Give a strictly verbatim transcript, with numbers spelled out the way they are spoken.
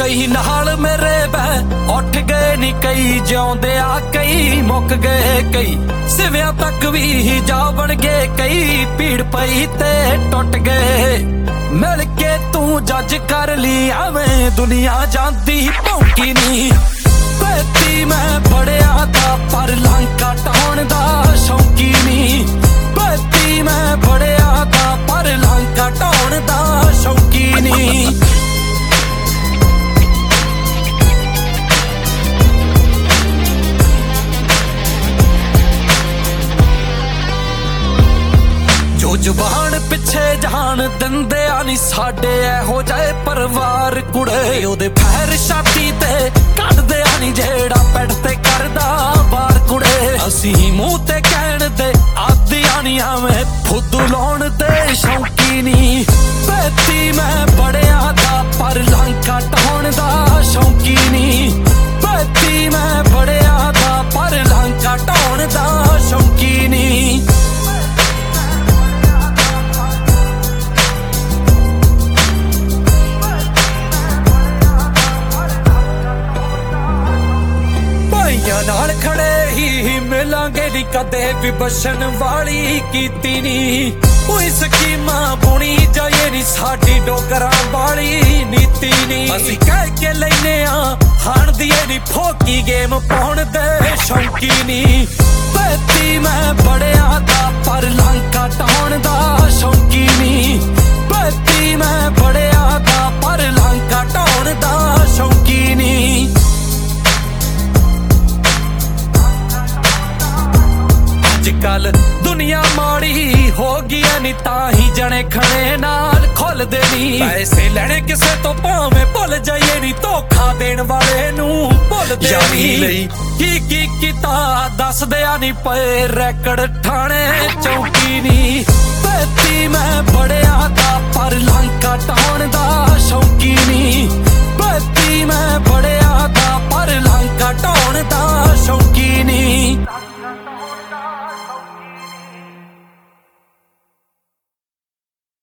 कई नाल मेरे बह उठ गए नी कई जिउंदे आ कई मुक गए कई सिविया तक भी जा बन गए कई भीड़ पई ते टुट गए मिल के तू जज कर ली एवें दुनिया जांदी भौंकी नी बेती मैं बड़िया दा पर लांका टाउन दा शौकी नी बेती मैं बड़िया दा पर लांका टाउन दा शौकी नी जुबान पिछे जान दिंदे आनी साडे एहो जाए परिवार कुड़े ओदे पैर छाती ते कढदे आनी जेड़ा पेट ते करदा बार कुड़े असी मूंह ते कहण दे आदी आनी आवें फुद्दू लाउण दे शौकी नी बेती मैं बड़िया दा पर लांका टाउन दा शौकी नी बेती मैं बड़िया दा पर लांका टाउन दा शौकी नी नाल खड़े ही मिलांगे नी कदे भी बसन वाली कीती नी कोई स्कीमां बुनी जाए नी साडी डोगरां वाली नीति नी असी कह के लैने आ हाण दिए नी फोकी गेम पाउण दे शौकी नी बेती मैं बड़िया दा पर लांका टाउन दा शौकी नी बेती मैं बड़िया दा पर लांका टाउन दा शौकी नी कल दुनिया माड़ी हो गई नी ताही जने खड़े नाल खोल दे नी पैसे लेने किसे तो भावें भुल जाइए नी धोखा देने वाले नू भुल दे नी की की कीता दस दिया नी पे रैकड़ ठाणे चौकी नी बेती मैं बड़िया दा पर लांका टाउन दा शौकी नी बेती मैं बड़े